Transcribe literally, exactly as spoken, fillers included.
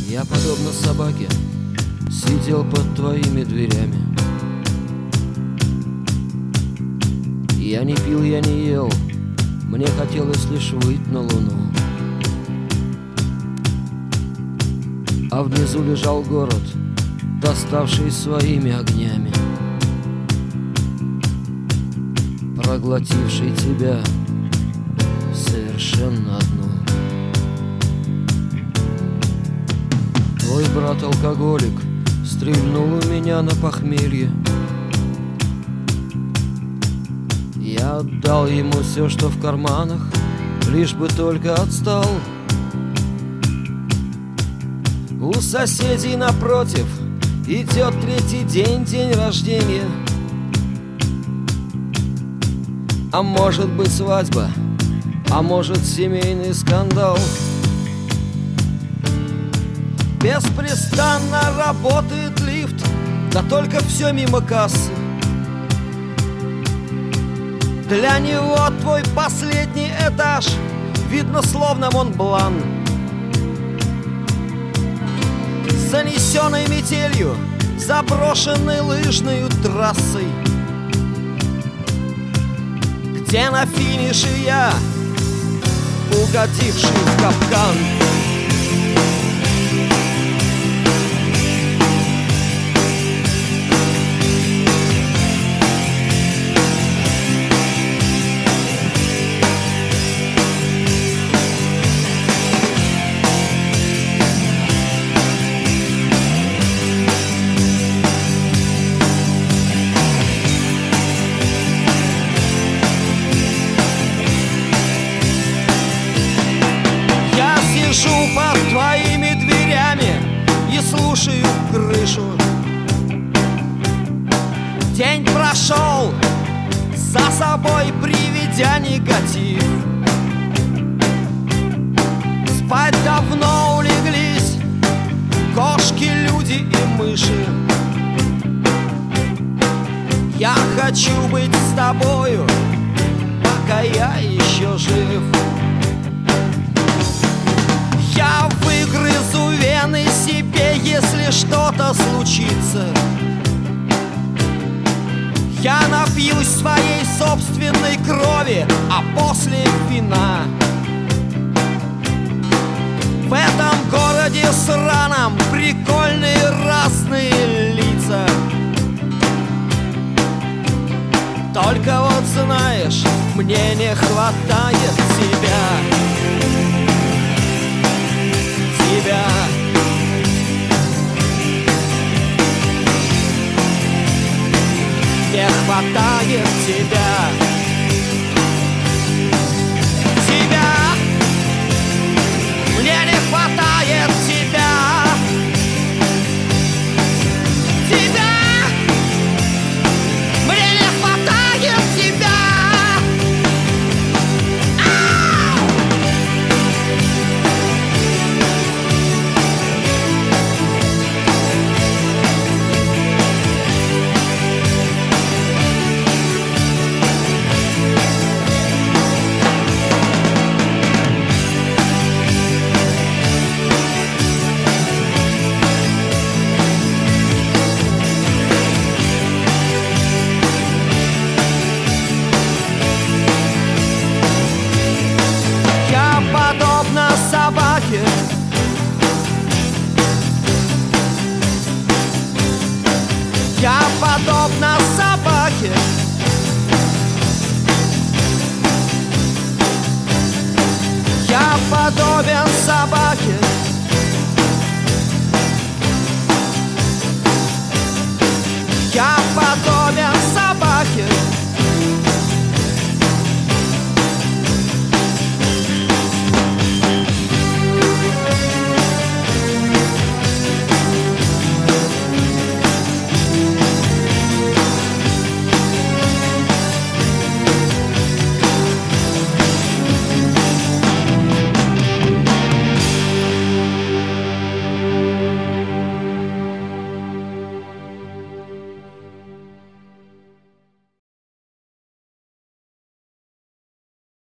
Я, подобно собаке, сидел под твоими дверями. Я не пил, я не ел, мне хотелось лишь выйти на луну. А внизу лежал город, доставший своими огнями, проглотивший тебя совершенно одну. Твой брат-алкоголик стрельнул у меня на похмелье. Я отдал ему все, что в карманах, лишь бы только отстал. У соседей напротив идет третий день, день рождения. А может быть свадьба, а может семейный скандал. Беспрестанно работает лифт, да только все мимо кассы. Для него твой последний этаж видно словно Монблан. Занесенной метелью, заброшенной лыжной трассой, где на финише я, угодивший в капкан. Под твоими дверями и слушаю крышу. День прошел, за собой приведя негатив. Спать давно улеглись кошки, люди и мыши. Я хочу быть с тобою, пока я еще жив. Я выгрызу вены себе, если что-то случится. Я напьюсь своей собственной крови, а после вина. В этом городе сраном прикольные разные лица. Только вот знаешь, мне не хватает тебя. Тебя. Не хватает тебя. Тебя. Мне не хватает тебя. Тебя. Мне не хватает тебя. Я подобна собаке.